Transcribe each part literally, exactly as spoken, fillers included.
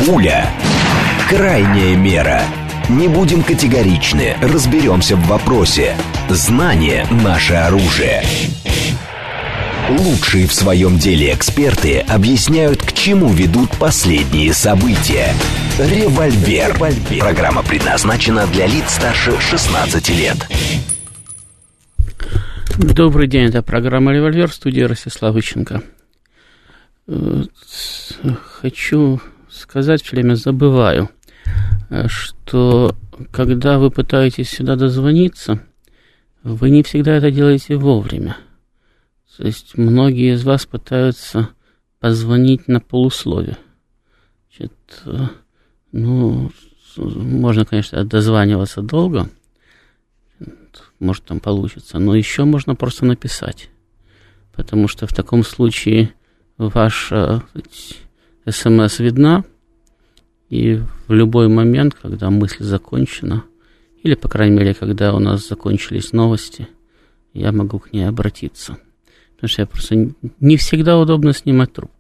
Пуля. Крайняя мера. Не будем категоричны, разберемся в вопросе. Знание – наше оружие. Лучшие в своем деле эксперты объясняют, к чему ведут последние события. Револьвер. Программа предназначена для лиц старше шестнадцати лет. Добрый день, это программа «Револьвер», в студии Ростислав Ищенко. Хочу сказать, все время забываю, что когда вы пытаетесь сюда дозвониться, вы не всегда это делаете вовремя. То есть многие из вас пытаются позвонить на полуслове. Значит, ну, можно, конечно, дозваниваться долго, может, там получится, но еще можно просто написать, потому что в таком случае ваша СМС видна, и в любой момент, когда мысль закончена, или, по крайней мере, когда у нас закончились новости, я могу к ней обратиться. Потому что я просто не всегда удобно снимать трубку.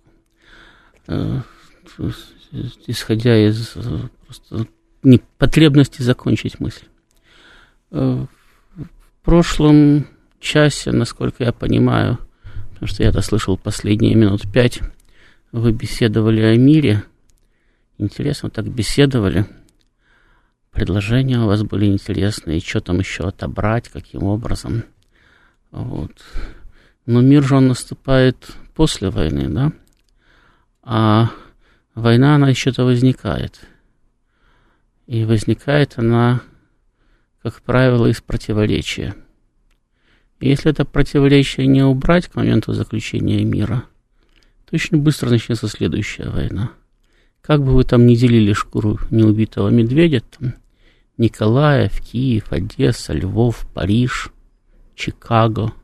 Исходя из просто потребности закончить мысль. В прошлом часе, насколько я понимаю, потому что я это слышал последние минут пять, вы беседовали о мире. Интересно, так беседовали. Предложения у вас были интересные, что там еще отобрать, каким образом. Вот. Но мир же он наступает после войны, да? А война, она еще-то возникает. И возникает она, как правило, из противоречия. И если это противоречие не убрать к моменту заключения мира, то очень быстро начнется следующая война. Как бы вы там ни делили шкуру неубитого медведя, там, Николаев, Киев, Одесса, Львов, Париж, Чикаго.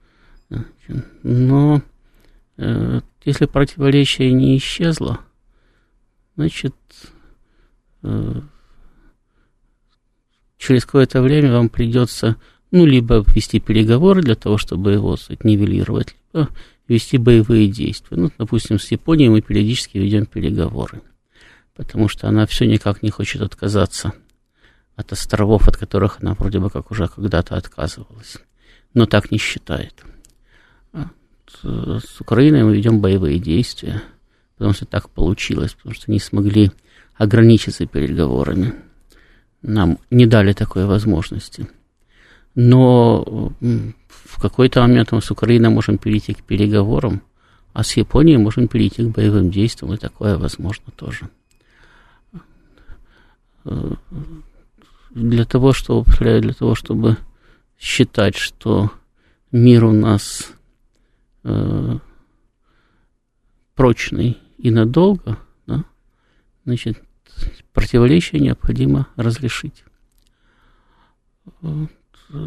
Но э, если противоречие не исчезло, значит, э, через какое-то время вам придется, ну, либо вести переговоры для того, чтобы его, сказать, нивелировать, либо вести боевые действия. Ну, допустим, с Японией мы периодически ведем переговоры, потому что она все никак не хочет отказаться от островов, от которых она вроде бы как уже когда-то отказывалась, но так не считает. С Украиной мы ведем боевые действия, потому что так получилось, потому что не смогли ограничиться переговорами. Нам не дали такой возможности. Но в какой-то момент мы с Украиной можем перейти к переговорам, а с Японией можем перейти к боевым действиям, и такое возможно тоже. Для того, чтобы, для того, чтобы считать, что мир у нас э, прочный и надолго, да, значит, противоречия необходимо разрешить. Вот.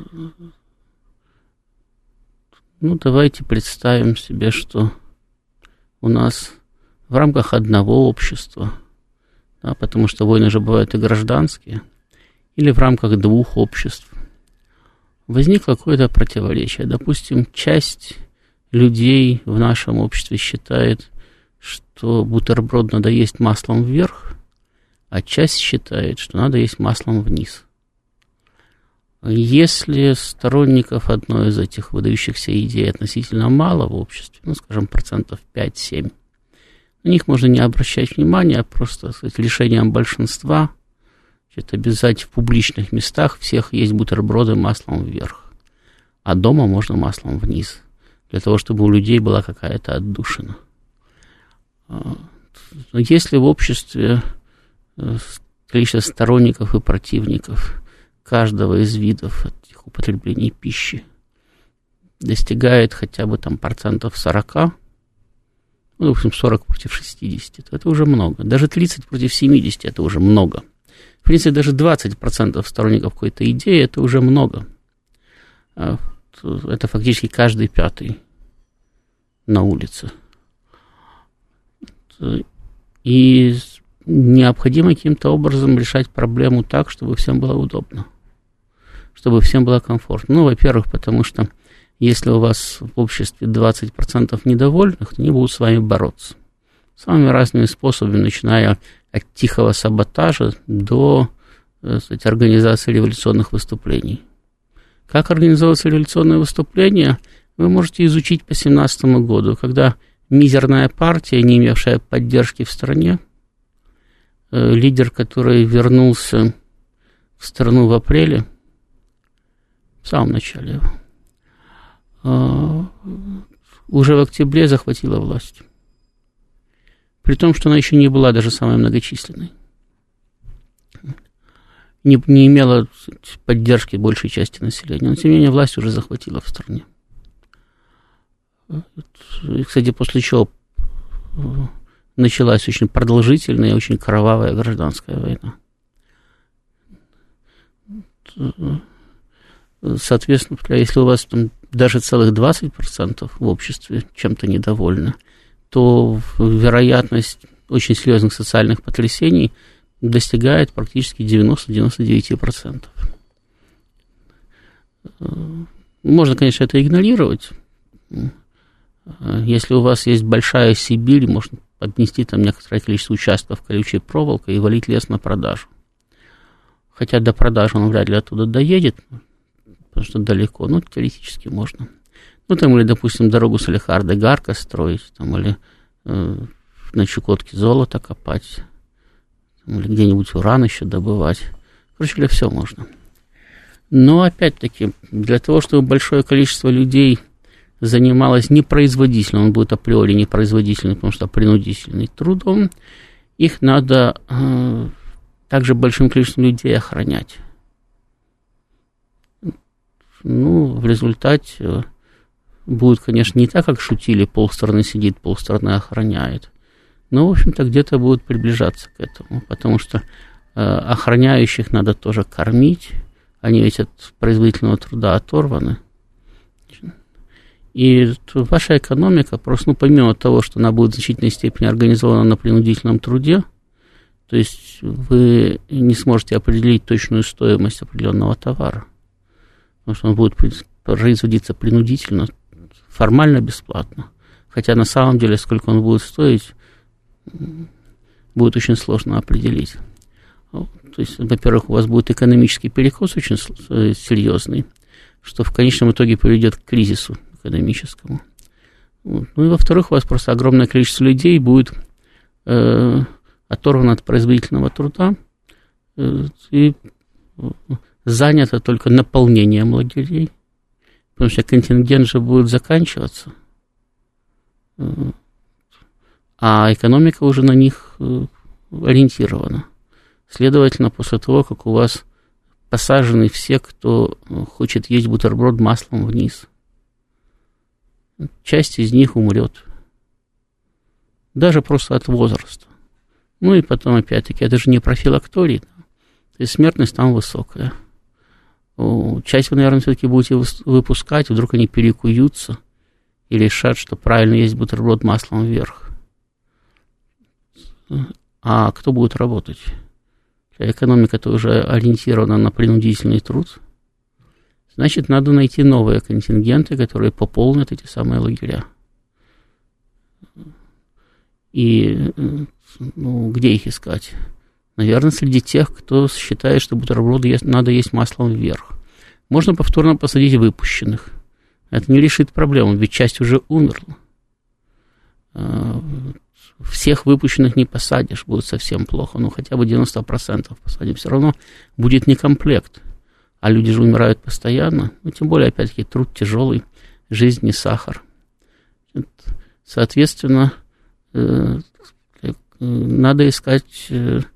Ну, давайте представим себе, что у нас в рамках одного общества, да, потому что войны же бывают и гражданские, или в рамках двух обществ, возникло какое-то противоречие. Допустим, часть людей в нашем обществе считает, что бутерброд надо есть маслом вверх, а часть считает, что надо есть маслом вниз. Если сторонников одной из этих выдающихся идей относительно мало в обществе, ну, скажем, процентов пять-семь, на них можно не обращать внимания, а просто, так сказать, лишением большинства, значит, обязать в публичных местах всех есть бутерброды маслом вверх, а дома можно маслом вниз, для того, чтобы у людей была какая-то отдушина. Если в обществе количество сторонников и противников каждого из видов этих употреблений пищи достигает хотя бы там процентов сорока, ну, в общем, сорок против шестидесяти, то это уже много. Даже тридцать против семидесяти это уже много. В принципе, даже двадцать процентов сторонников какой-то идеи это уже много. Это фактически каждый пятый на улице. И необходимо каким-то образом решать проблему так, чтобы всем было удобно, чтобы всем было комфортно. Ну, во-первых, потому что если у вас в обществе двадцать процентов недовольных, то они будут с вами бороться. Самыми разными способами, начиная от тихого саботажа до, так сказать, организации революционных выступлений. Как организовываются революционные выступления, вы можете изучить по семнадцатому году, когда мизерная партия, не имевшая поддержки в стране, лидер, который вернулся в страну в апреле, в самом начале его, уже в октябре захватила власть. При том, что она еще не была даже самой многочисленной. Не, не имела поддержки большей части населения. Но, тем не менее, власть уже захватила в стране. И, кстати, после чего началась очень продолжительная и очень кровавая гражданская война. Соответственно, если у вас там даже целых двадцать процентов в обществе чем-то недовольны, то вероятность очень серьезных социальных потрясений достигает практически девяносто-девяносто девять процентов. Можно, конечно, это игнорировать. Если у вас есть большая Сибирь, можно обнести там некоторое количество участков колючей проволокой и валить лес на продажу. Хотя до продажи он вряд ли оттуда доедет, потому что далеко, но теоретически можно. Ну, там, или, допустим, дорогу Салехард-де-Гарка строить, там, или э, на Чукотке золото копать, там, или где-нибудь уран еще добывать. Короче говоря, все можно. Но, опять-таки, для того, чтобы большое количество людей занималось непроизводительным, он будет априори непроизводительным, потому что принудительным трудом, их надо э, также большим количеством людей охранять. Ну, в результате будет, конечно, не так, как шутили, полстраны сидит, полстраны охраняет. Но, в общем-то, где-то будут приближаться к этому, потому что э, охраняющих надо тоже кормить, они ведь от производительного труда оторваны. И ваша экономика просто, ну, помимо того, что она будет в значительной степени организована на принудительном труде, то есть вы не сможете определить точную стоимость определенного товара, потому что он будет производиться принудительно, формально бесплатно, хотя на самом деле, сколько он будет стоить, будет очень сложно определить. То есть, во-первых, у вас будет экономический перекос очень серьезный, что в конечном итоге приведет к кризису экономическому. Ну и, во-вторых, у вас просто огромное количество людей будет э, оторвано от производительного труда э, и занято только наполнением лагерей, потому что контингент же будет заканчиваться, э, а экономика уже на них э, ориентирована. Следовательно, после того, как у вас посажены все, кто хочет есть бутерброд маслом вниз, часть из них умрет. Даже просто от возраста. Ну и потом, опять-таки, это же не профилакторий. Да? То есть смертность там высокая. Часть вы, наверное, все-таки будете выпускать, вдруг они перекуются и решат, что правильно есть бутерброд маслом вверх. А кто будет работать? Экономика-то уже ориентирована на принудительный труд. Значит, надо найти новые контингенты, которые пополнят эти самые лагеря. И ну, где их искать? Наверное, среди тех, кто считает, что бутерброды есть, надо есть маслом вверх. Можно повторно посадить выпущенных. Это не решит проблему, ведь часть уже умерла. Всех выпущенных не посадишь, будет совсем плохо. Ну, хотя бы девяносто процентов посадим. Все равно будет некомплект. А люди же умирают постоянно. Ну, тем более, опять-таки, труд тяжелый, жизнь не сахар. Соответственно, надо искать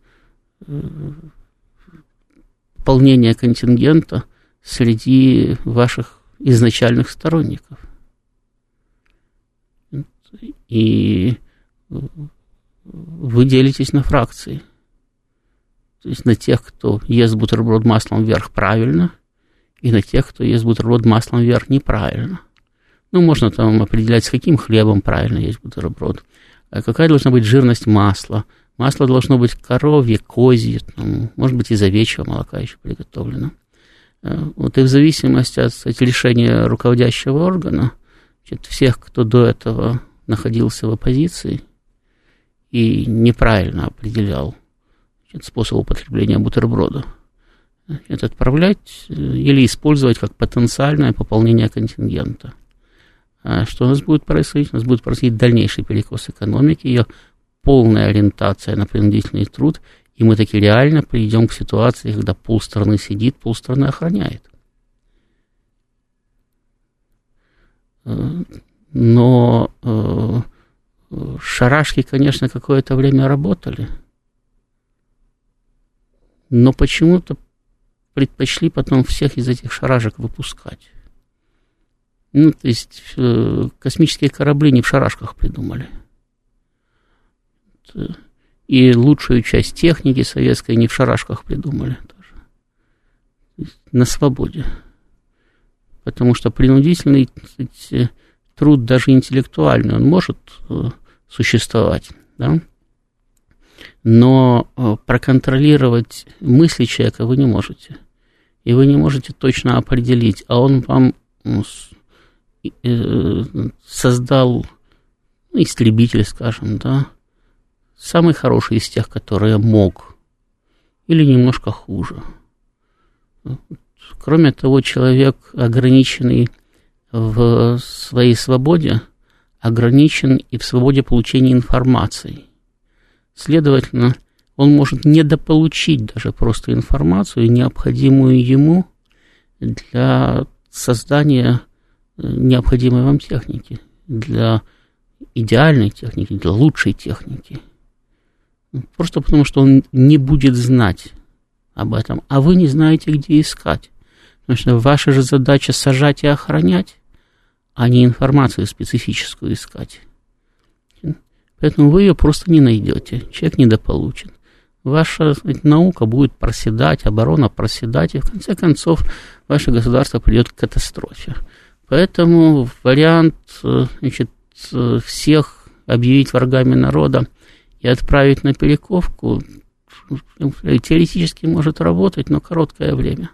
пополнение контингента среди ваших изначальных сторонников. И вы делитесь на фракции. То есть на тех, кто ест бутерброд маслом вверх правильно, и на тех, кто ест бутерброд маслом вверх неправильно. Ну, можно там определять, с каким хлебом правильно есть бутерброд, какая должна быть жирность масла. Масло должно быть коровье, козье, там, может быть, из овечьего молока еще приготовлено. Вот и в зависимости от, кстати, решения руководящего органа, значит, всех, кто до этого находился в оппозиции и неправильно определял способ употребления бутерброда. Это отправлять или использовать как потенциальное пополнение контингента. А что у нас будет происходить? У нас будет происходить дальнейший перекос экономики, ее полная ориентация на принудительный труд, и мы таки реально придем к ситуации, когда полстраны сидит, полстраны охраняет. Но э, шарашки, конечно, какое-то время работали, но почему-то предпочли потом всех из этих шарашек выпускать. Ну, то есть э, космические корабли не в шарашках придумали. И лучшую часть техники советской не в шарашках придумали тоже. На свободе. Потому что принудительный, кстати, труд, даже интеллектуальный, он может э, существовать, да? Но э, проконтролировать мысли человека вы не можете. И вы не можете точно определить, а он вам э, э, создал, ну, истребитель, скажем, да, самый хороший из тех, которые мог, или немножко хуже. Кроме того, человек, ограниченный в своей свободе, ограничен и в свободе получения информации. Следовательно, он может недополучить даже просто информацию, необходимую ему для создания необходимой вам техники, для идеальной техники, для лучшей техники. Просто потому, что он не будет знать об этом, а вы не знаете, где искать. Потому что ваша же задача сажать и охранять, а не информацию специфическую искать. Поэтому вы ее просто не найдете, человек недополучен. Ваша, сказать, наука будет проседать, оборона проседать, и в конце концов ваше государство придет к катастрофе. Поэтому вариант, значит, всех объявить врагами народа и отправить на перековку теоретически может работать, но короткое время.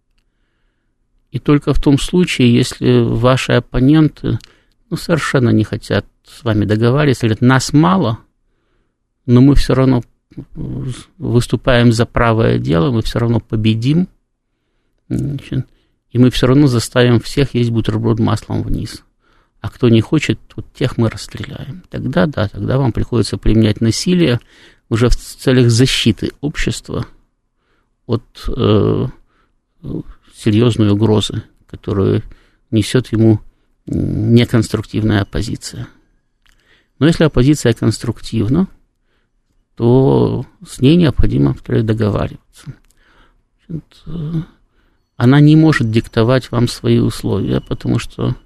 И только в том случае, если ваши оппоненты, ну, совершенно не хотят с вами договариваться, говорят, нас мало, но мы все равно выступаем за правое дело, мы все равно победим, значит, и мы все равно заставим всех есть бутерброд маслом вниз. А кто не хочет, вот тех мы расстреляем. Тогда, да, тогда вам приходится применять насилие уже в целях защиты общества от э, серьезной угрозы, которую несет ему неконструктивная оппозиция. Но если оппозиция конструктивна, то с ней необходимо договариваться. Значит, она не может диктовать вам свои условия, потому что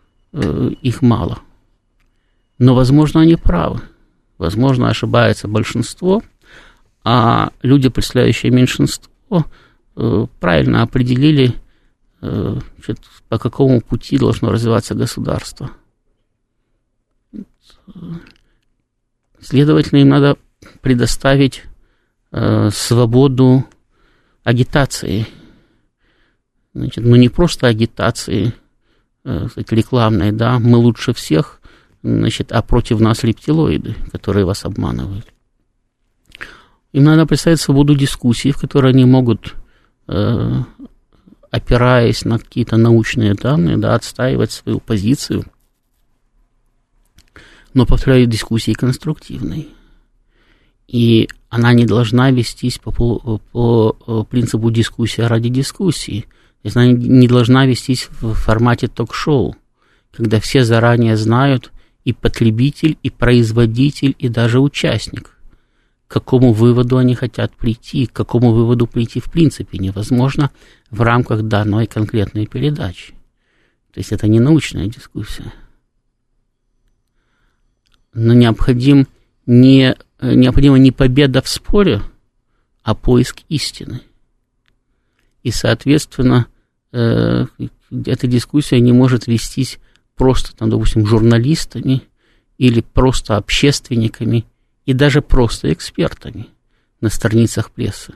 их мало. Но, возможно, они правы. Возможно, ошибается большинство, а люди, представляющие меньшинство, правильно определили, значит, по какому пути должно развиваться государство. Следовательно, им надо предоставить свободу агитации. Значит, ну, не просто агитации, кстати, рекламные, да, мы лучше всех, значит, а против нас рептилоиды, которые вас обманывают. Им надо представить свободу дискуссии, в которой они могут, э, опираясь на какие-то научные данные, да, отстаивать свою позицию, но, повторяю, дискуссии конструктивной. И она не должна вестись по, по, по принципу дискуссия ради дискуссии. То есть она не должна вестись в формате ток-шоу, когда все заранее знают, и потребитель, и производитель, и даже участник, к какому выводу они хотят прийти, к какому выводу прийти в принципе невозможно в рамках данной конкретной передачи. То есть это не научная дискуссия. Но необходим не, необходима не победа в споре, а поиск истины. И, соответственно, э, эта дискуссия не может вестись просто, там, допустим, журналистами или просто общественниками и даже просто экспертами на страницах прессы.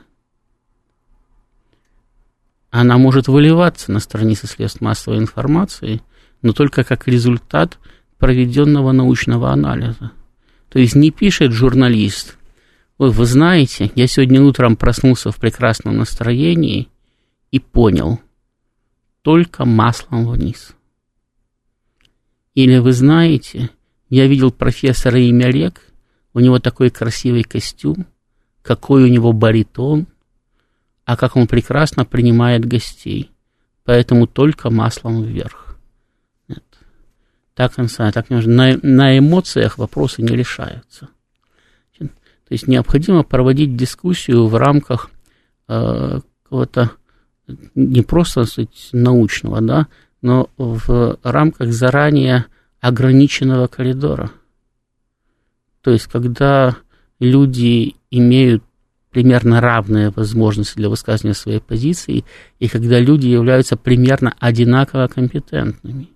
Она может выливаться на страницы средств массовой информации, но только как результат проведенного научного анализа. То есть не пишет журналист, Ой, вы знаете, я сегодня утром проснулся в прекрасном настроении и понял, только маслом вниз. Или вы знаете, я видел профессора имя Олег, у него такой красивый костюм, какой у него баритон, а как он прекрасно принимает гостей. Поэтому только маслом вверх. Нет. Так, так на, на эмоциях вопросы не решаются. То есть необходимо проводить дискуссию в рамках э, какого-то не просто, так сказать, научного, да, но в рамках заранее ограниченного коридора. То есть когда люди имеют примерно равные возможности для высказывания своей позиции, и когда люди являются примерно одинаково компетентными.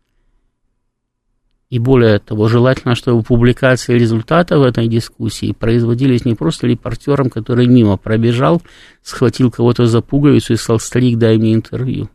И более того, желательно, чтобы публикации результатов этой дискуссии производились не просто репортером, который мимо пробежал, схватил кого-то за пуговицу и сказал: «Старик, дай мне интервью»,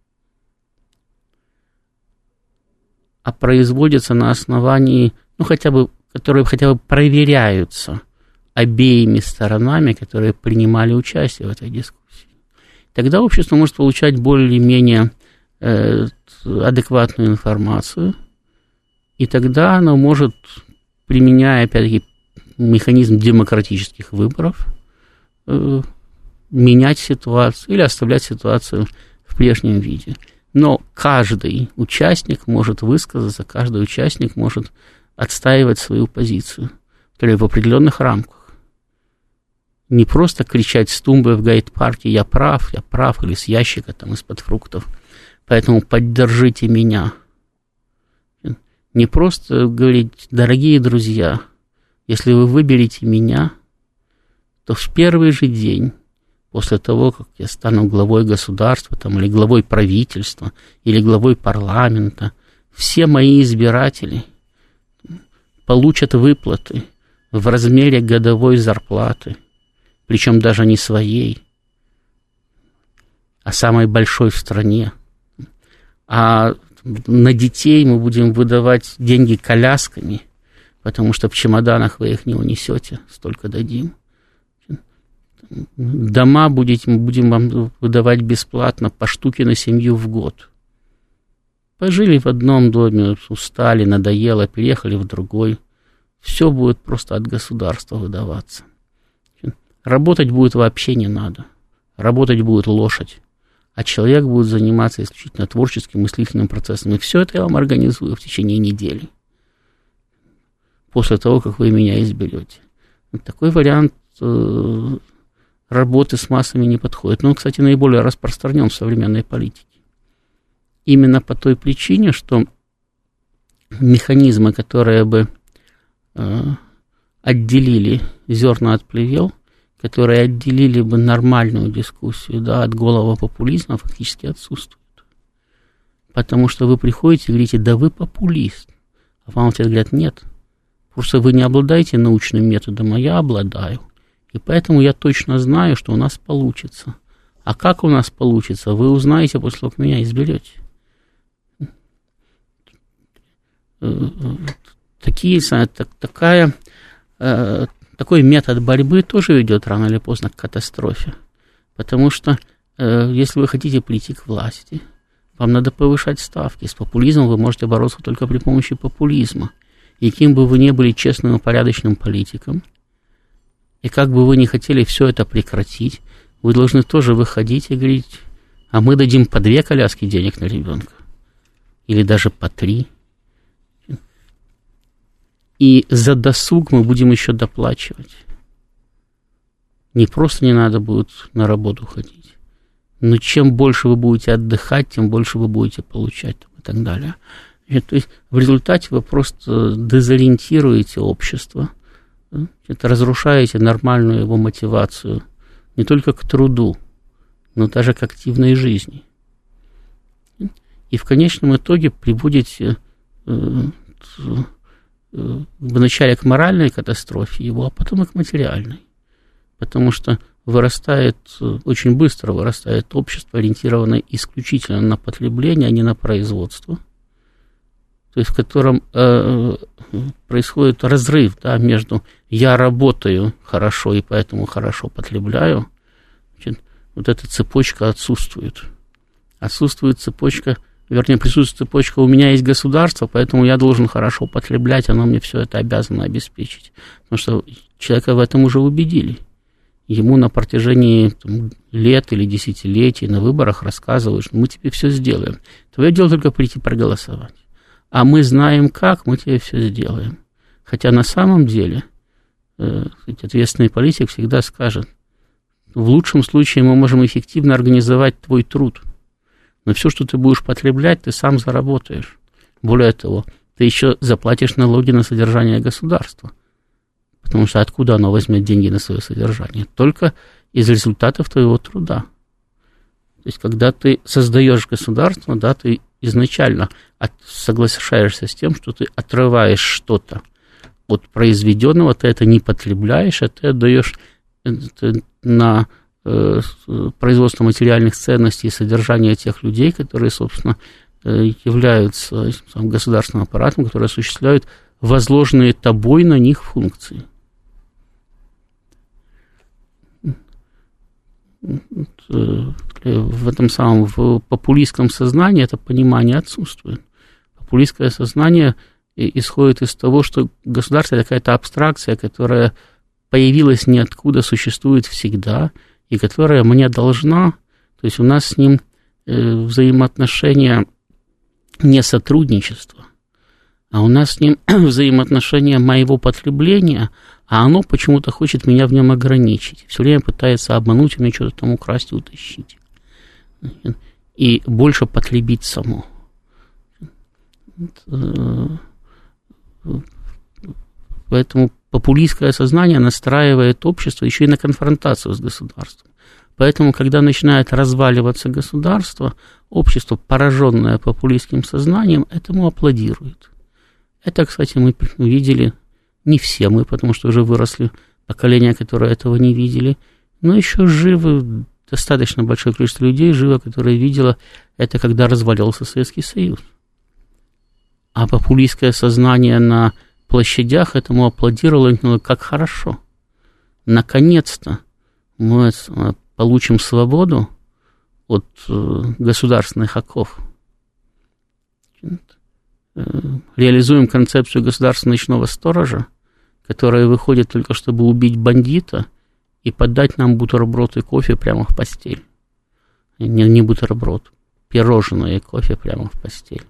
а производятся на основании, ну, хотя бы, которые хотя бы проверяются обеими сторонами, которые принимали участие в этой дискуссии. Тогда общество может получать более-менее э, адекватную информацию, и тогда оно может, применяя, опять-таки, механизм демократических выборов, э, менять ситуацию или оставлять ситуацию в прежнем виде. Но каждый участник может высказаться, каждый участник может отстаивать свою позицию, которая в определенных рамках. Не просто кричать с тумбы в гайд-парке: «Я прав, я прав», или с ящика там из-под фруктов, поэтому поддержите меня. Не просто говорить: «Дорогие друзья, если вы выберете меня, то в первый же день после того, как я стану главой государства, там, или главой правительства, или главой парламента, все мои избиратели получат выплаты в размере годовой зарплаты, причем даже не своей, а самой большой в стране. А на детей мы будем выдавать деньги колясками, потому что в чемоданах вы их не унесете, столько дадим. Дома будете, будем вам выдавать бесплатно по штуке на семью в год. Пожили в одном доме, устали, надоело, переехали в другой. Все будет просто от государства выдаваться. Работать будет вообще не надо. Работать будет лошадь. А человек будет заниматься исключительно творческим мыслительным процессом. И все это я вам организую в течение недели. После того, как вы меня изберете. Такой вариант э, работы с массами не подходит. Но он, кстати, наиболее распространен в современной политике. Именно по той причине, что механизмы, которые бы э, отделили зерна от плевел, которые отделили бы нормальную дискуссию, да, от голого популизма, фактически отсутствуют. Потому что вы приходите и говорите: да вы популист. А вам ответ говорят: нет, просто вы не обладаете научным методом, а я обладаю. И поэтому я точно знаю, что у нас получится. А как у нас получится, вы узнаете после того, как меня изберете. Такие, такая... Такой метод борьбы тоже ведет рано или поздно к катастрофе. Потому что, э, если вы хотите прийти к власти, вам надо повышать ставки. С популизмом вы можете бороться только при помощи популизма. И кем бы вы ни были честным и порядочным политиком, и как бы вы ни хотели все это прекратить, вы должны тоже выходить и говорить: а мы дадим по две коляски денег на ребенка. Или даже по три. И за досуг мы будем еще доплачивать. Не просто не надо будет на работу ходить, но чем больше вы будете отдыхать, тем больше вы будете получать и так далее. И, то есть в результате вы просто дезориентируете общество, это разрушаете нормальную его мотивацию не только к труду, но даже к активной жизни. И в конечном итоге приводите вначале к моральной катастрофе его, а потом и к материальной. Потому что вырастает, очень быстро вырастает общество, ориентированное исключительно на потребление, а не на производство. то есть в котором э, происходит разрыв, да, между «я работаю хорошо и поэтому хорошо потребляю», значит, вот эта цепочка отсутствует. Отсутствует цепочка, вернее, присутствует цепочка «у меня есть государство, поэтому я должен хорошо потреблять, оно мне все это обязано обеспечить». Потому что человека в этом уже убедили. Ему на протяжении там, лет или десятилетий на выборах рассказывают, что мы тебе все сделаем. Твое дело только прийти проголосовать. А мы знаем как, мы тебе все сделаем. Хотя на самом деле э, ответственный политик всегда скажет, в лучшем случае мы можем эффективно организовать твой труд, но все, что ты будешь потреблять, ты сам заработаешь. Более того, ты еще заплатишь налоги на содержание государства. Потому что откуда оно возьмет деньги на свое содержание? Только из результатов твоего труда. То есть, когда ты создаешь государство, да, ты изначально от, соглашаешься с тем, что ты отрываешь что-то от произведенного, ты это не потребляешь, а ты отдаешь на э, производство материальных ценностей и содержание тех людей, которые, собственно, э, являются там, государственным аппаратом, которые осуществляют возложенные тобой на них функции. В этом самом в популистском сознании это понимание отсутствует. Популистское сознание исходит из того, что государство – это какая-то абстракция, которая появилась ниоткуда, существует всегда, и которая мне должна, то есть у нас с ним взаимоотношения не сотрудничества, а у нас с ним взаимоотношения моего потребления, а оно почему-то хочет меня в нем ограничить. Все время пытается обмануть, у меня что-то там украсть и утащить. И больше потребить само. Поэтому популистское сознание настраивает общество еще и на конфронтацию с государством. Поэтому, когда начинает разваливаться государство, общество, пораженное популистским сознанием, этому аплодирует. Это, кстати, мы видели, не все мы, потому что уже выросли поколения, которые этого не видели, но еще живы, достаточно большое количество людей живо, которые видело это, когда развалился Советский Союз. А популистское сознание на площадях этому аплодировало, и говорило, как хорошо. Наконец-то мы получим свободу от государственных оков. Реализуем концепцию государственного ночного сторожа, которая выходит только чтобы убить бандита и подать нам бутерброд и кофе прямо в постель. Не, не бутерброд, пирожное и кофе прямо в постель.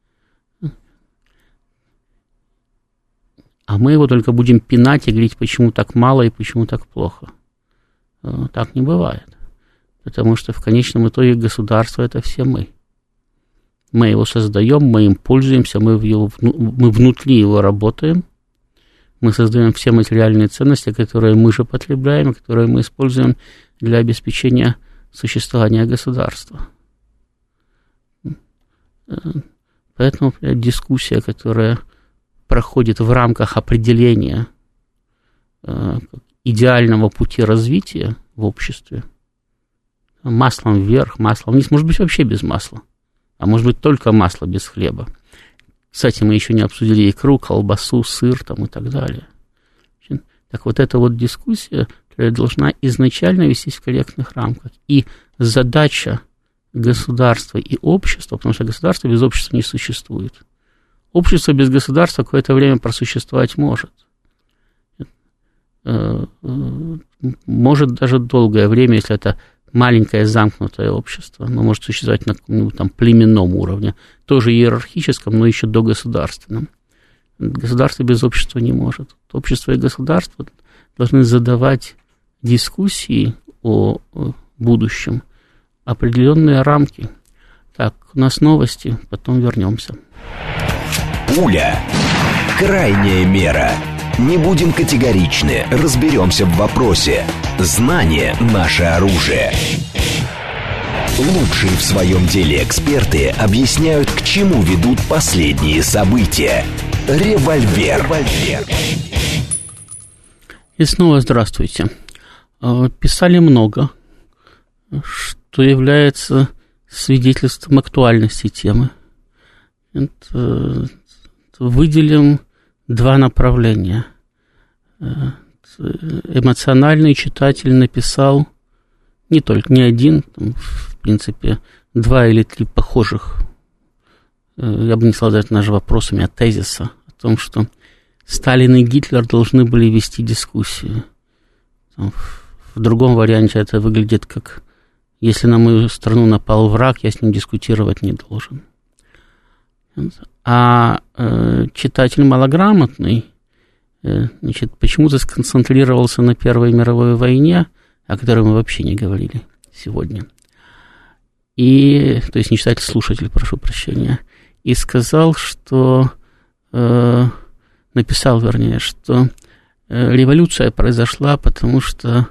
А мы его только будем пинать и говорить, почему так мало и почему так плохо. Так не бывает. Потому что в конечном итоге государство – это все мы. Мы его создаем, мы им пользуемся, мы, в его, мы внутри его работаем, мы создаем все материальные ценности, которые мы же потребляем, которые мы используем для обеспечения существования государства. Поэтому дискуссия, которая проходит в рамках определения идеального пути развития в обществе, маслом вверх, маслом вниз, может быть, вообще без масла. А может быть, только масло без хлеба. Кстати, мы еще не обсудили икру, колбасу, сыр там, и так далее. Так вот, эта вот дискуссия должна изначально вестись в корректных рамках. И задача государства и общества, потому что государство без общества не существует. Общество без государства какое-то время просуществовать может. Может даже долгое время, если это маленькое замкнутое общество, оно может существовать на каком-нибудь там племенном уровне, тоже иерархическом, но еще догосударственном. Государство без общества не может. Общество и государство должны задавать дискуссии о будущем, определенные рамки. Так, у нас новости, потом вернемся. Пуля. Крайняя мера. Не будем категоричны, разберемся в вопросе. Знание – наше оружие. Лучшие в своем деле эксперты объясняют, к чему ведут последние события. Револьвер. Револьвер. И снова здравствуйте. Писали много, что является свидетельством актуальности темы. Это выделим два направления. Эмоциональный читатель написал не только, не один, там, в принципе, два или три похожих, я бы не сказал даже даже вопросами, а тезиса о том, что Сталин и Гитлер должны были вести дискуссию. Там, в другом варианте это выглядит как: если на мою страну напал враг, я с ним дискутировать не должен. А э, читатель малограмотный, э, значит, почему-то сконцентрировался на Первой мировой войне, о которой мы вообще не говорили сегодня. И, то есть не читатель, слушатель, прошу прощения, и сказал, что, э, написал, вернее, что э, революция произошла, потому что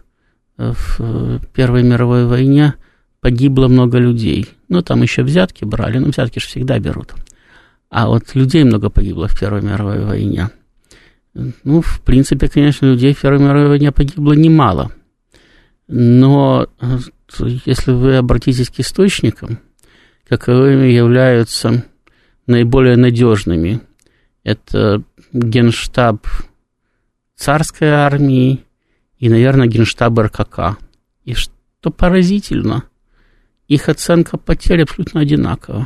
в Первой мировой войне погибло много людей. Ну, там еще взятки брали, но взятки же всегда берут. А вот людей много погибло в Первой мировой войне. Ну, в принципе, конечно, людей в Первой мировой войне погибло немало. Но если вы обратитесь к источникам, каковыми являются наиболее надежными, это Генштаб царской армии и, наверное, Генштаб эр ка ка. И что поразительно, их оценка потерь абсолютно одинакова.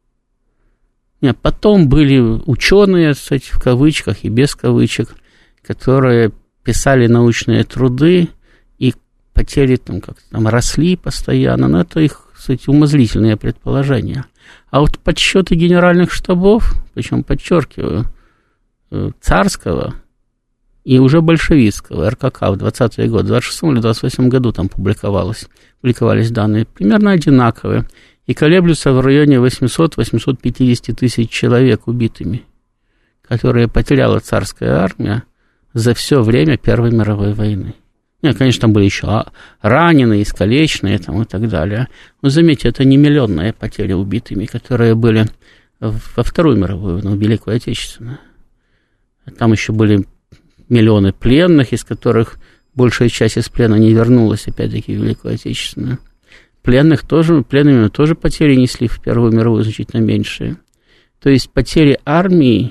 Нет, потом были ученые, кстати, в кавычках и без кавычек, которые писали научные труды, и потери там как-то там росли постоянно, но это их, кстати, умозрительные предположения. А вот подсчеты генеральных штабов, причем, подчеркиваю, царского и уже большевистского эр ка ка в двадцатые годы, в двадцать шестом или двадцать восьмом году там публиковалось, публиковались данные, примерно одинаковые, и колеблются в районе восемьсот - восемьсот пятьдесят тысяч человек убитыми, которые потеряла царская армия за все время Первой мировой войны. Нет, конечно, там были еще раненые, искалеченные там, и так далее. Но заметьте, это не миллионные потери убитыми, которые были во Вторую мировую войну, в Великую Отечественную. Там еще были миллионы пленных, из которых большая часть из плена не вернулась, опять-таки, в Великую Отечественную. Пленных тоже, пленными тоже потери несли в Первую мировую значительно меньшие. То есть потери армии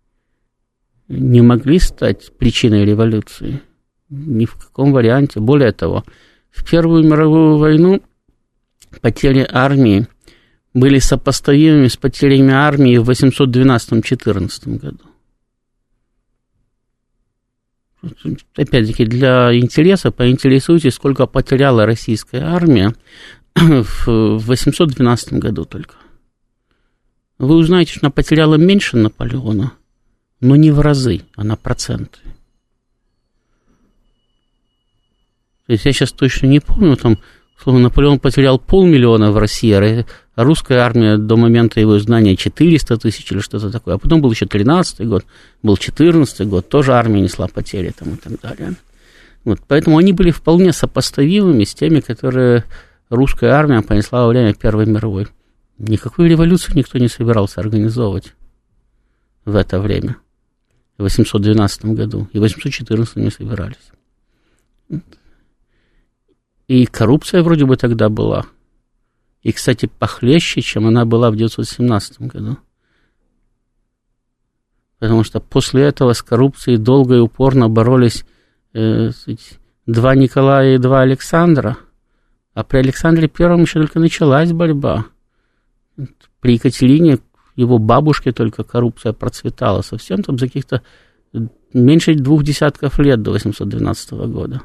не могли стать причиной революции. Ни в каком варианте. Более того, в Первую мировую войну потери армии были сопоставимыми с потерями армии в восемьсот двенадцатом - четырнадцатом году. Опять-таки, для интереса поинтересуйтесь, сколько потеряла российская армия в восемьсот двенадцатом году только. Вы узнаете, что она потеряла меньше Наполеона, но не в разы, а на проценты. То есть я сейчас точно не помню, там, словно Наполеон потерял полмиллиона в России, а русская армия до момента его изгнания четыреста тысяч или что-то такое. А потом был еще тринадцатый год, был четырнадцатый год, тоже армия несла потери там, и так далее. Вот, поэтому они были вполне сопоставимыми с теми, которые русская армия понесла во время Первой мировой. Никакую революцию никто не собирался организовывать в это время, в восемьсот двенадцатом году, и в восемьсот четырнадцатом не собирались. И коррупция вроде бы тогда была. И, кстати, похлеще, чем она была в девятьсот семнадцатом году. Потому что после этого с коррупцией долго и упорно боролись э, два Николая и два Александра. А при Александре Первом еще только началась борьба. При Екатерине, его бабушке, только коррупция процветала. Совсем там за каких-то меньше двух десятков лет до восемьсот двенадцатого года.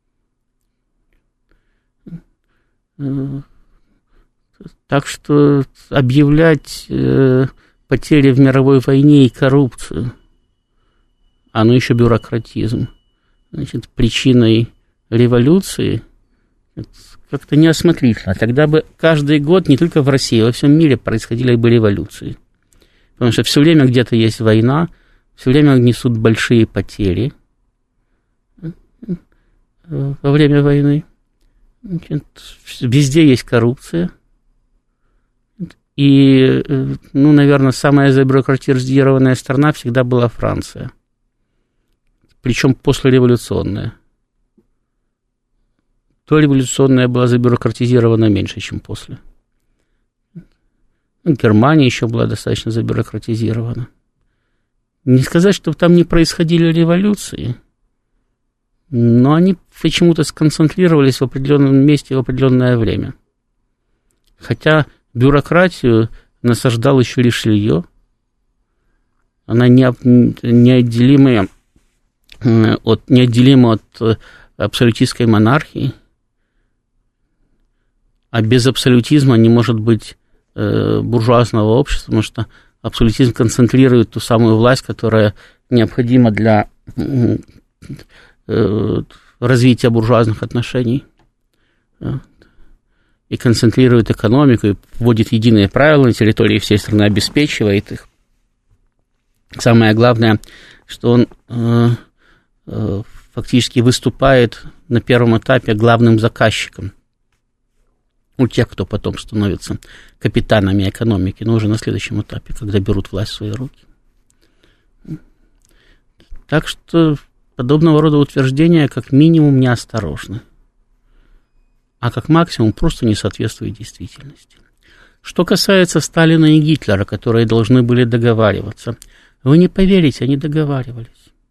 Так что объявлять э, потери в мировой войне и коррупцию, а ну еще бюрократизм, значит, причиной революции, как-то неосмотрительно. Тогда бы каждый год не только в России, а во всем мире происходили бы революции. Потому что все время где-то есть война, все время несут большие потери во время войны. Везде есть коррупция. И, ну, наверное, самая забюрократизированная страна всегда была Франция. Причем послереволюционная. Дореволюционная была забюрократизирована меньше, чем после. Германия еще была достаточно забюрократизирована. Не сказать, что там не происходили революции, но они почему-то сконцентрировались в определенном месте в определенное время. Хотя бюрократию насаждал еще Ришелье. Она неотделимая от, неотделима от абсолютистской монархии. А без абсолютизма не может быть э, буржуазного общества, потому что абсолютизм концентрирует ту самую власть, которая необходима для э, э, развития буржуазных отношений. И концентрирует экономику, и вводит единые правила на территории всей страны, обеспечивает их. Самое главное, что он э, э, фактически выступает на первом этапе главным заказчиком у тех, кто потом становится капитанами экономики, но уже на следующем этапе, когда берут власть в свои руки. Так что подобного рода утверждения как минимум неосторожны, а как максимум просто не соответствуют действительности. Что касается Сталина и Гитлера, которые должны были договариваться, вы не поверите, они договаривались.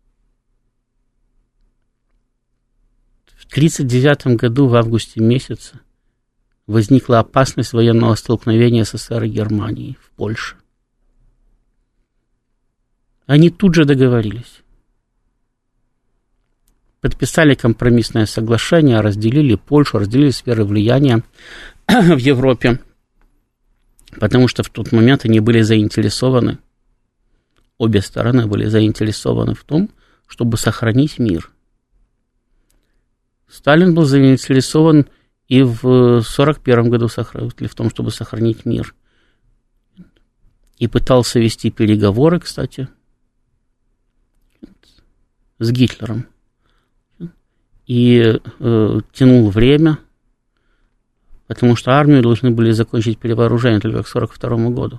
В тысяча девятьсот тридцать девятом году, в августе месяце, возникла опасность военного столкновения СССР и Германии в Польше. Они тут же договорились. Подписали компромиссное соглашение, разделили Польшу, разделили сферы влияния в Европе, потому что в тот момент они были заинтересованы, обе стороны были заинтересованы в том, чтобы сохранить мир. Сталин был заинтересован и в сорок первом году в том, чтобы сохранить мир. И пытался вести переговоры, кстати, с Гитлером. И э, тянул время, потому что армию должны были закончить перевооружение только к сорок второму году.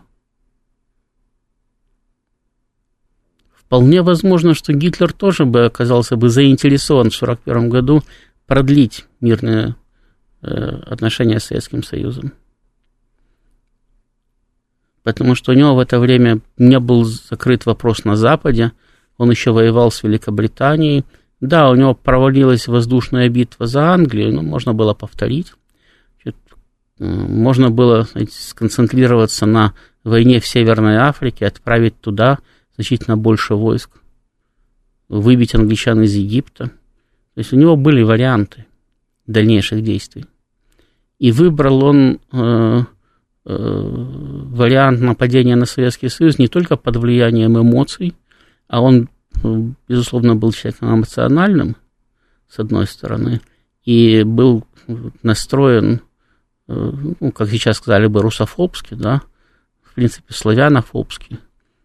Вполне возможно, что Гитлер тоже бы оказался бы заинтересован в сорок первом году продлить мирные э, отношения с Советским Союзом. Потому что у него в это время не был закрыт вопрос на Западе, он еще воевал с Великобританией. Да, у него провалилась воздушная битва за Англию, но можно было повторить. Можно было, знаете, сконцентрироваться на войне в Северной Африке, отправить туда значительно больше войск, выбить англичан из Египта. То есть у него были варианты дальнейших действий. И выбрал он э, э, вариант нападения на Советский Союз не только под влиянием эмоций, а он, безусловно, был человеком эмоциональным, с одной стороны, и был настроен, ну, как сейчас сказали бы, русофобски, да, в принципе, славянофобски.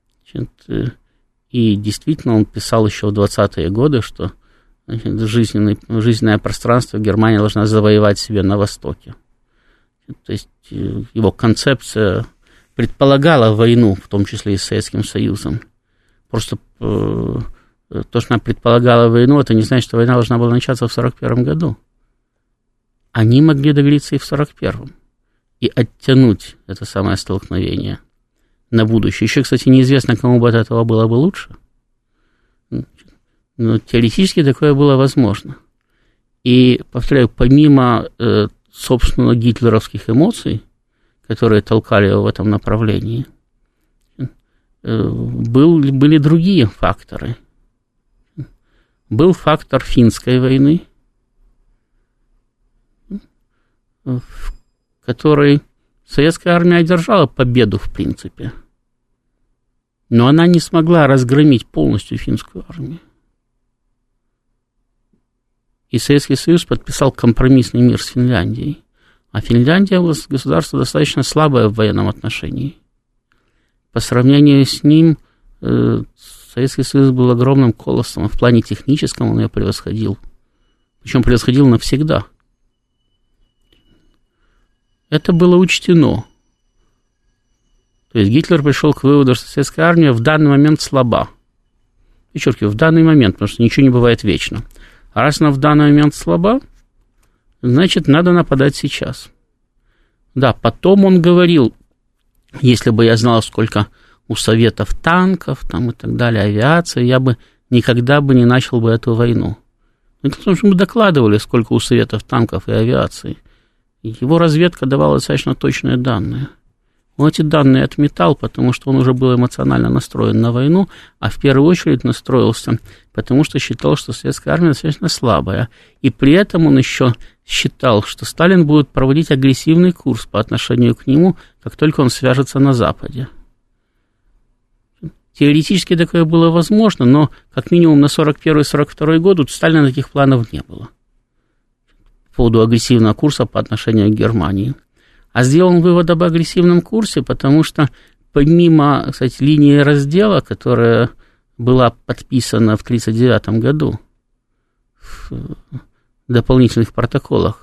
И действительно он писал еще в двадцатые годы, что значит, жизненное пространство Германия должна завоевать себе на Востоке. То есть его концепция предполагала войну, в том числе и с Советским Союзом. Просто э, то, что она предполагала войну, это не значит, что война должна была начаться в сорок первом году. Они могли договориться и в сорок первом. И оттянуть это самое столкновение на будущее. Еще, кстати, неизвестно, кому бы от этого было бы лучше. Но теоретически такое было возможно. И, повторяю, помимо э, собственно гитлеровских эмоций, которые толкали его в этом направлении, Был, были другие факторы. Был фактор финской войны, в которой советская армия одержала победу, в принципе, но она не смогла разгромить полностью финскую армию. И Советский Союз подписал компромиссный мир с Финляндией. А Финляндия государство достаточно слабое в военном отношении. По сравнению с ним э, Советский Союз был огромным колоссом, в плане техническом он ее превосходил. Причем превосходил навсегда. Это было учтено. То есть Гитлер пришел к выводу, что советская армия в данный момент слаба. Подчеркиваю, в данный момент, потому что ничего не бывает вечно. А раз она в данный момент слаба, значит, надо нападать сейчас. Да, потом он говорил, если бы я знал, сколько у Советов танков там, и так далее, авиации, я бы никогда бы не начал бы эту войну. Ну, потому что мы докладывали, сколько у Советов танков и авиации. Его разведка давала достаточно точные данные. Он эти данные отметал, потому что он уже был эмоционально настроен на войну, а в первую очередь настроился, потому что считал, что советская армия достаточно слабая. И при этом он еще считал, что Сталин будет проводить агрессивный курс по отношению к нему, как только он свяжется на Западе. Теоретически такое было возможно, но как минимум на сорок первый — сорок второй год у Сталина таких планов не было по поводу агрессивного курса по отношению к Германии. А сделал он вывод об агрессивном курсе, потому что помимо, кстати, линии раздела, которая была подписана в тысяча девятьсот тридцать девятом году в дополнительных протоколах,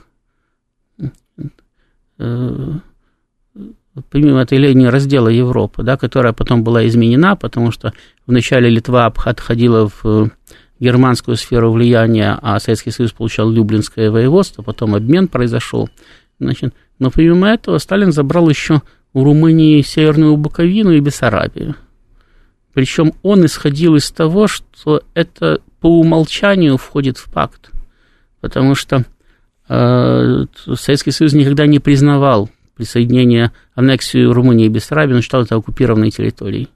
помимо этой линии раздела Европы, да, которая потом была изменена, потому что вначале Литва отходила в германскую сферу влияния, а Советский Союз получал Люблинское воеводство, потом обмен произошел. Значит, но помимо этого Сталин забрал еще у Румынии Северную Буковину и Бессарабию. Причем он исходил из того, что это по умолчанию входит в пакт, потому что э, Советский Союз никогда не признавал присоединение, аннексию Румынии и Бессарабии, он считал это оккупированной территорией.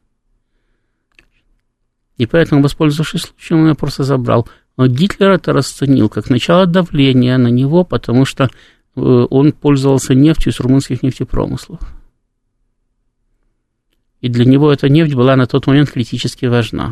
И поэтому, воспользовавшись случаем, он ее просто забрал. Но Гитлер это расценил как начало давления на него, потому что он пользовался нефтью из румынских нефтепромыслов. И для него эта нефть была на тот момент критически важна.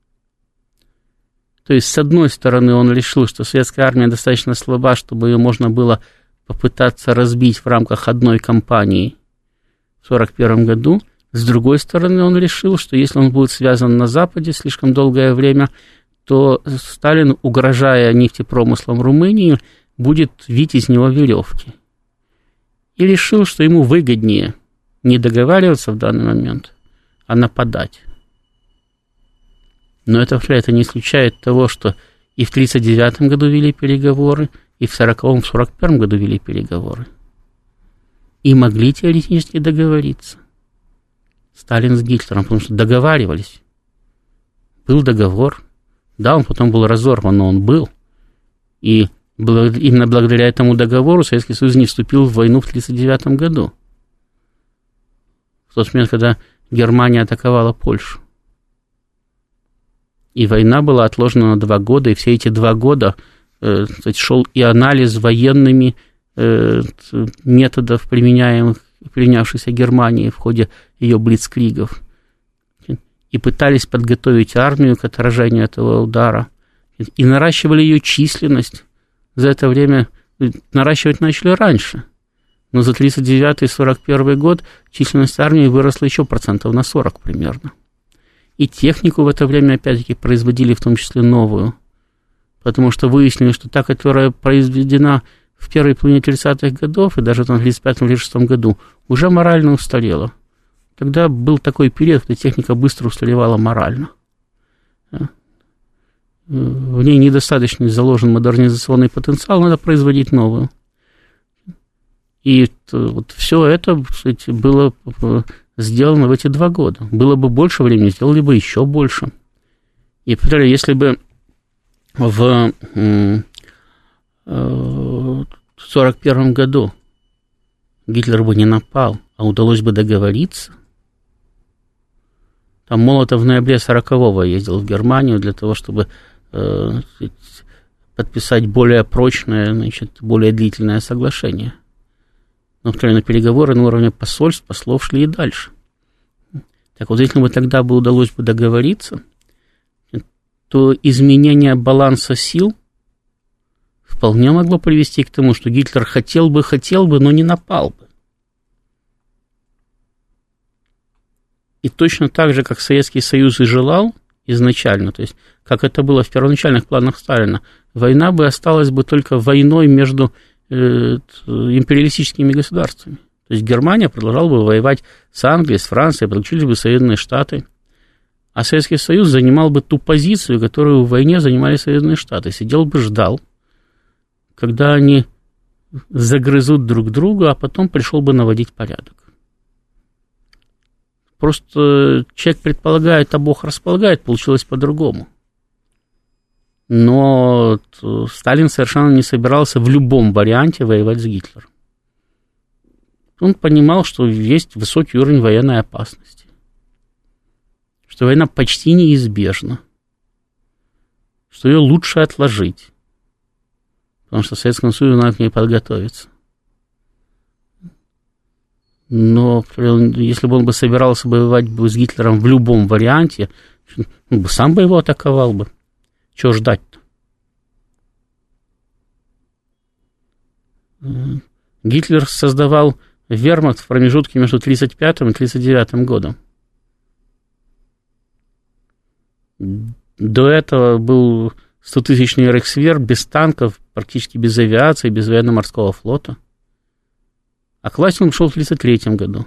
То есть, с одной стороны, он решил, что советская армия достаточно слаба, чтобы ее можно было попытаться разбить в рамках одной кампании в сорок первом году. С другой стороны, он решил, что если он будет связан на Западе слишком долгое время, то Сталин, угрожая нефтепромыслом Румынии, будет вить из него веревки. И решил, что ему выгоднее не договариваться в данный момент, а нападать. Но это, это не исключает того, что и в тридцать девятом году вели переговоры, и в сороковом — сорок первом году вели переговоры. И могли теоретически договориться. Сталин с Гитлером, потому что договаривались. Был договор. Да, он потом был разорван, но он был. И именно благодаря этому договору Советский Союз не вступил в войну в тридцать девятом году. В тот момент, когда Германия атаковала Польшу. И война была отложена на два года, и все эти два года э, шел и анализ военными э, методов, применяемых, применявшихся Германией в ходе ее блицкригов. И пытались подготовить армию к отражению этого удара. И наращивали ее численность. За это время наращивать начали раньше. Но за тридцать девятый — сорок первый год численность армии выросла еще процентов на сорок примерно. И технику в это время, опять-таки, производили в том числе новую. Потому что выяснили, что та, которая произведена в первой половине тридцатых годов, и даже в тридцать пятом — тридцать шестом году, уже морально устарела. Тогда был такой период, когда техника быстро устаревала морально. В ней недостаточно заложен модернизационный потенциал, надо производить новую. И вот все это, кстати, было сделано в эти два года. Было бы больше времени, сделали бы еще больше. И, повторяю, если бы в сорок первом году Гитлер бы не напал, а удалось бы договориться, там Молотов в ноябре сорокового ездил в Германию для того, чтобы э, подписать более прочное, значит, более длительное соглашение. Но, повторяю, на переговоры на уровне посольств, послов шли и дальше. Так вот, если бы тогда бы удалось бы договориться, то изменение баланса сил вполне могло привести к тому, что Гитлер хотел бы, хотел бы, но не напал бы. И точно так же, как Советский Союз и желал изначально, то есть, как это было в первоначальных планах Сталина, война бы осталась бы только войной между э, империалистическими государствами. То есть Германия продолжала бы воевать с Англией, с Францией, подключились бы Соединенные Штаты, а Советский Союз занимал бы ту позицию, которую в войне занимали Соединенные Штаты. Сидел бы, ждал, когда они загрызут друг друга, а потом пришел бы наводить порядок. просто человек предполагает, а Бог располагает, получилось по-другому. Но Сталин совершенно не собирался в любом варианте воевать с Гитлером. Он понимал, что есть высокий уровень военной опасности, что война почти неизбежна, что ее лучше отложить, потому что Советскому Союзу надо к ней подготовиться. Но если бы он бы собирался воевать бы с Гитлером в любом варианте, он бы сам бы его атаковал бы. Чего ждать-то? Гитлер создавал вермахт в промежутке между тридцать пятым и тридцать девятым годом. До этого был стотысячный Рейхсвер без танков, практически без авиации, без военно-морского флота. А к власти он пришел в тридцать третьем году.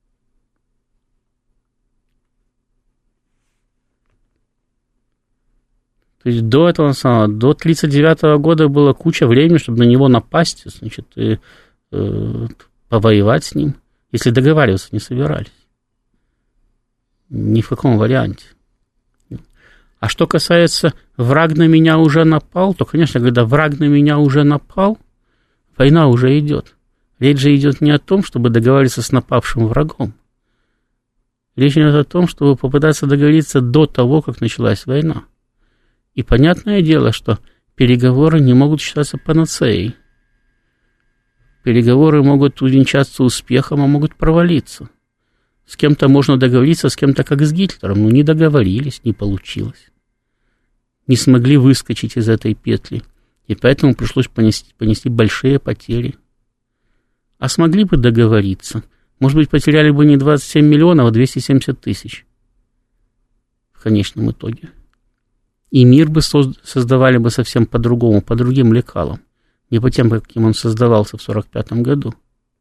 То есть до этого самого, до тридцать девятого года было куча времени, чтобы на него напасть, значит, и, э, повоевать с ним, если договариваться не собирались. Ни в каком варианте. А что касается «враг на меня уже напал», то, конечно, когда враг на меня уже напал, война уже идет. Речь же идет не о том, чтобы договориться с напавшим врагом. Речь идет о том, чтобы попытаться договориться до того, как началась война. И понятное дело, что переговоры не могут считаться панацеей. Переговоры могут увенчаться успехом, а могут провалиться. С кем-то можно договориться, с кем-то как с Гитлером, но не договорились, не получилось. Не смогли выскочить из этой петли, и поэтому пришлось понести, понести большие потери. А смогли бы договориться, может быть, потеряли бы не двадцать семь миллионов, а двести семьдесят тысяч в конечном итоге. И мир бы создавали бы совсем по-другому, по другим лекалам, не по тем, каким он создавался в сорок пятом году.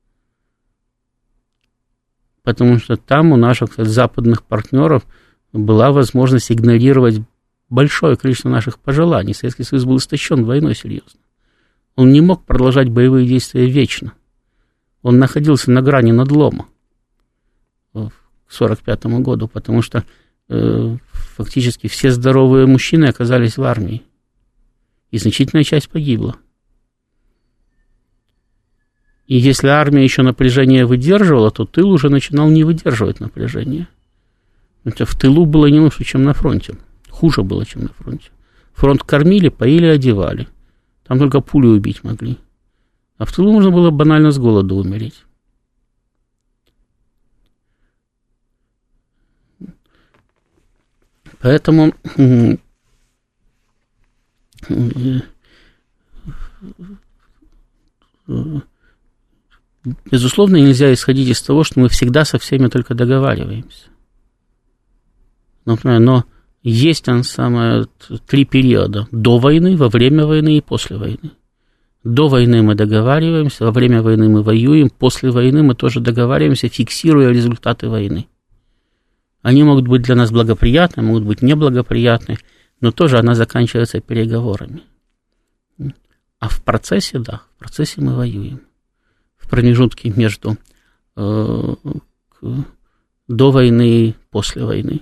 Потому что там у наших, кстати, западных партнеров была возможность игнорировать большое количество наших пожеланий. Советский Союз был истощен войной серьезно. Он не мог продолжать боевые действия вечно. Он находился на грани надлома к сорок пятому году, потому что э, фактически все здоровые мужчины оказались в армии, и значительная часть погибла. И если армия еще напряжение выдерживала, то тыл уже начинал не выдерживать напряжение. Хотя в тылу было не лучше, чем на фронте. Хуже было, чем на фронте. Фронт кормили, поили, одевали. Там только пули убить могли. А в тылу можно было банально с голоду умереть. Поэтому безусловно, нельзя исходить из того, что мы всегда со всеми только договариваемся. Например, но есть он самое, три периода. До войны, во время войны и после войны. До войны мы договариваемся, во время войны мы воюем, после войны мы тоже договариваемся, фиксируя результаты войны. Они могут быть для нас благоприятны, могут быть неблагоприятны, но тоже она заканчивается переговорами. А в процессе, да, в процессе мы воюем. В промежутке между э, до войны и после войны.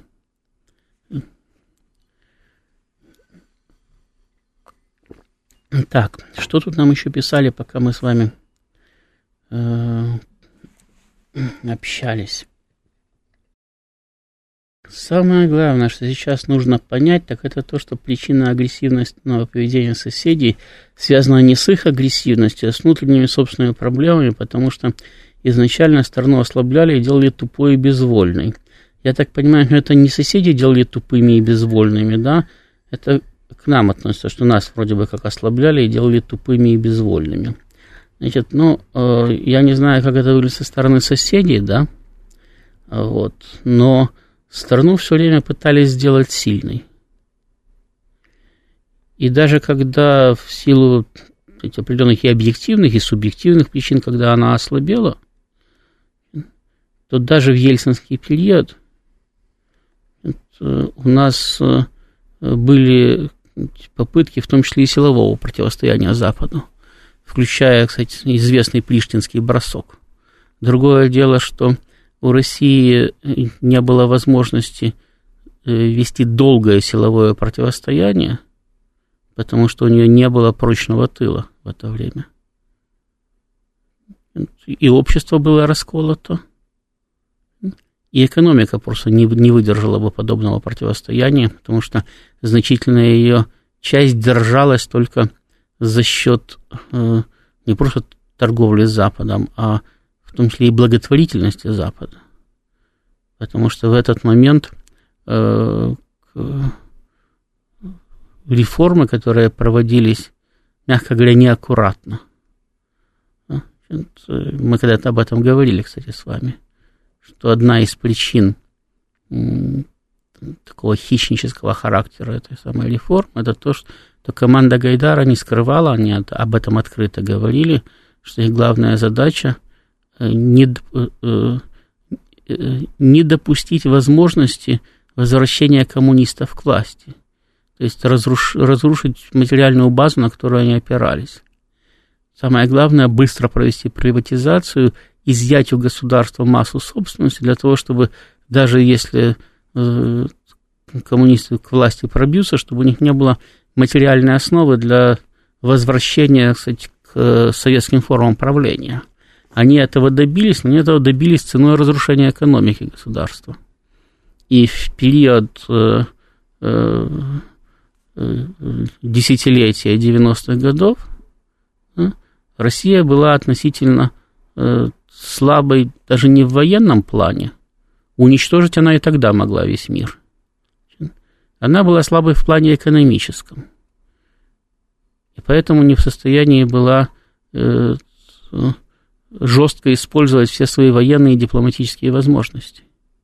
Так, что тут нам еще писали, пока мы с вами э, общались? Самое главное, что сейчас нужно понять, так это то, что причина агрессивного поведения соседей связана не с их агрессивностью, а с внутренними собственными проблемами, потому что изначально страну ослабляли и делали тупой и безвольной. Я так понимаю, что это не соседи делали тупыми и безвольными, да, это к нам относится, что нас вроде бы как ослабляли и делали тупыми и безвольными. Значит, ну, э, я не знаю, как это выглядит со стороны соседей, да, вот, но страну все время пытались сделать сильной. И даже когда в силу этих определенных и объективных, и субъективных причин, когда она ослабела, то даже в ельцинский период у нас были попытки, в том числе и силового противостояния Западу, включая, кстати, известный Приштинский бросок. Другое дело, что у России не было возможности вести долгое силовое противостояние, потому что у нее не было прочного тыла в это время. И общество было расколото, и экономика просто не, не выдержала бы подобного противостояния, потому что значительная ее часть держалась только за счет э, не просто торговли с Западом, а в том числе и благотворительности Запада. Потому что в этот момент э, реформы, которые проводились, мягко говоря, неаккуратно. Мы когда-то об этом говорили, кстати, с вами, что одна из причин м, такого хищнического характера этой самой реформы, это то, что, что команда Гайдара не скрывала, они об этом открыто говорили, что их главная задача не, не допустить возможности возвращения коммунистов к власти, то есть разруш, разрушить материальную базу, на которую они опирались. Самое главное, быстро провести приватизацию, изъять у государства массу собственности для того, чтобы даже если э, коммунисты к власти пробьются, чтобы у них не было материальной основы для возвращения, кстати, к советским формам правления. Они этого добились, но они этого добились ценой разрушения экономики государства. И в период э, э, десятилетия девяностых годов э, Россия была относительно э, слабой даже не в военном плане. Уничтожить она и тогда могла весь мир. Она была слабой в плане экономическом. И поэтому не в состоянии была э, жестко использовать все свои военные и дипломатические возможности.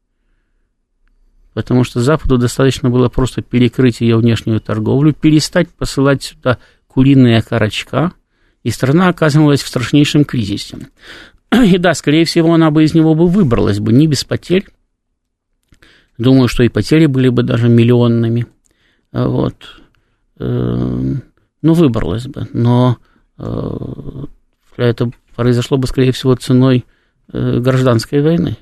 Потому что Западу достаточно было просто перекрыть ее внешнюю торговлю, перестать посылать сюда куриные окорочка, и страна оказывалась в страшнейшем кризисе. И да, скорее всего, она бы из него бы выбралась бы, не без потерь. Думаю, что и потери были бы даже миллионными. Вот. Ну, выбралась бы. Но это произошло бы, скорее всего, ценой гражданской войны.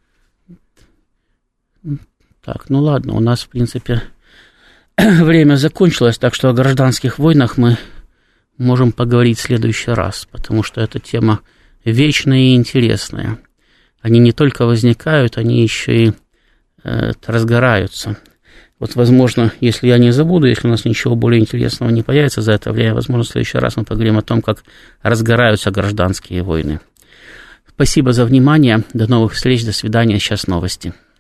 Так, ну ладно, у нас, в принципе, время закончилось, так что о гражданских войнах мы можем поговорить в следующий раз, потому что эта тема вечная и интересная. Они не только возникают, они еще и э, разгораются. Вот, возможно, если я не забуду, если у нас ничего более интересного не появится за это время, возможно, в следующий раз мы поговорим о том, как разгораются гражданские войны. Спасибо за внимание. До новых встреч. До свидания. Сейчас новости.